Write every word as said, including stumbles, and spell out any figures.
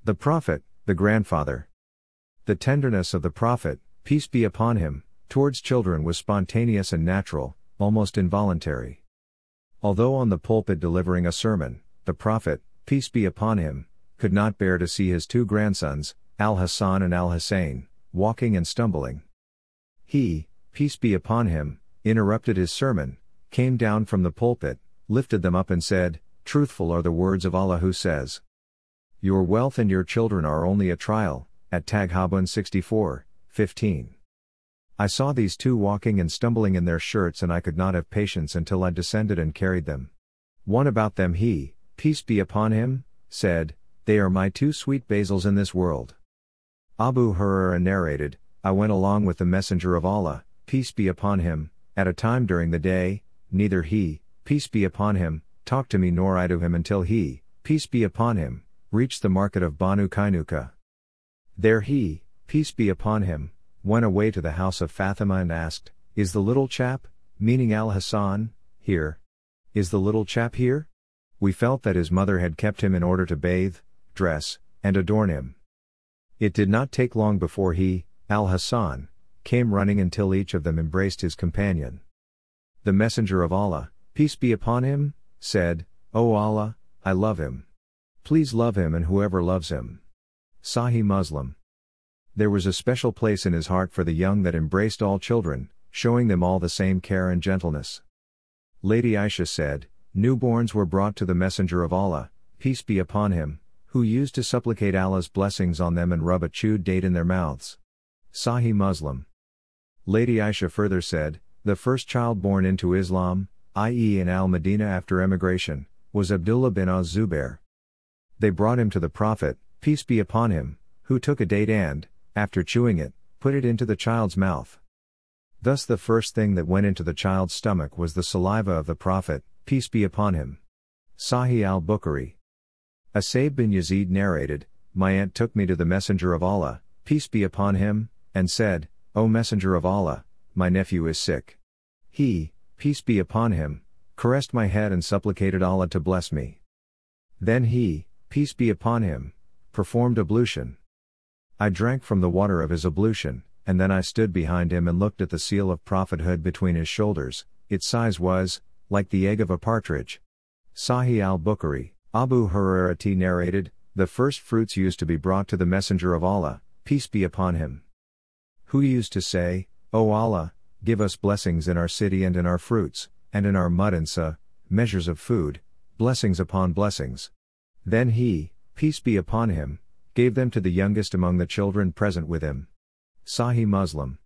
The Prophet, the grandfather. The tenderness of the Prophet, peace be upon him, towards children was spontaneous and natural, almost involuntary. Although on the pulpit delivering a sermon, the Prophet, peace be upon him, could not bear to see his two grandsons, Al-Hassan and Al-Hussein, walking and stumbling. He, peace be upon him, interrupted his sermon, came down from the pulpit, lifted them up and said, "Truthful are the words of Allah who says, 'Your wealth and your children are only a trial,' at Taghabun sixty-four, fifteen. I saw these two walking and stumbling in their shirts and I could not have patience until I descended and carried them. One about them he, peace be upon him, said, 'They are my two sweet basils in this world.'" Abu Hurairah narrated, "I went along with the Messenger of Allah, peace be upon him, at a time during the day, neither he, peace be upon him, talked to me nor I to him until he, peace be upon him, reached the market of Banu Kainuka. There he, peace be upon him, went away to the house of Fatima and asked, 'Is the little chap, meaning Al-Hassan, here? Is the little chap here?' We felt that his mother had kept him in order to bathe, dress, and adorn him. It did not take long before he, Al-Hassan, came running until each of them embraced his companion. The Messenger of Allah, peace be upon him, said, 'O Allah, I love him. Please love him and whoever loves him.'" Sahih Muslim. There was a special place in his heart for the young that embraced all children, showing them all the same care and gentleness. Lady Aisha said, "Newborns were brought to the Messenger of Allah, peace be upon him, who used to supplicate Allah's blessings on them and rub a chewed date in their mouths." Sahih Muslim. Lady Aisha further said, "The first child born into Islam, that is in Al-Madinah after emigration, was Abdullah bin Az-Zubair. They brought him to the Prophet, peace be upon him, who took a date and, after chewing it, put it into the child's mouth. Thus the first thing that went into the child's stomach was the saliva of the Prophet, peace be upon him." Sahih al-Bukhari. Asaib bin Yazid narrated, "My aunt took me to the Messenger of Allah, peace be upon him, and said, 'O Messenger of Allah, my nephew is sick.' He, peace be upon him, caressed my head and supplicated Allah to bless me. Then he, peace be upon him, performed ablution. I drank from the water of his ablution, and then I stood behind him and looked at the seal of prophethood between his shoulders. Its size was, like the egg of a partridge." Sahih al-Bukhari. Abu Hurairah T narrated, "The first fruits used to be brought to the Messenger of Allah, peace be upon him, who used to say, 'O Allah, give us blessings in our city and in our fruits, and in our mud and sa, measures of food, blessings upon blessings.' Then he, peace be upon him, gave them to the youngest among the children present with him." Sahih Muslim.